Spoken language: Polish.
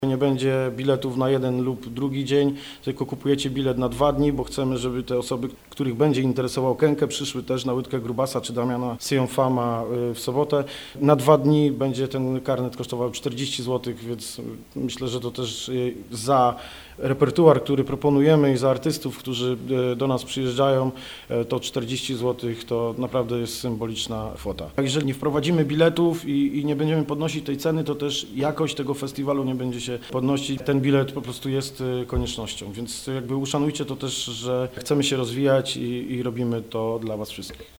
Nie będzie biletów na jeden lub drugi dzień, tylko kupujecie bilet na 2 dni, bo chcemy, żeby te osoby, których będzie interesował Kenke, przyszły też na Łydkę Grubasa czy Damiana Syjonfama w sobotę. Na 2 dni będzie ten karnet kosztował 40 zł, więc myślę, że to też za repertuar, który proponujemy i za artystów, którzy do nas przyjeżdżają, to 40 zł to naprawdę jest symboliczna kwota. Jeżeli nie wprowadzimy biletów i nie będziemy podnosić tej ceny, to też jakość tego festiwalu nie będzie się podnosić. Ten bilet po prostu jest koniecznością, więc jakby uszanujcie to też, że chcemy się rozwijać i robimy to dla Was wszystkich.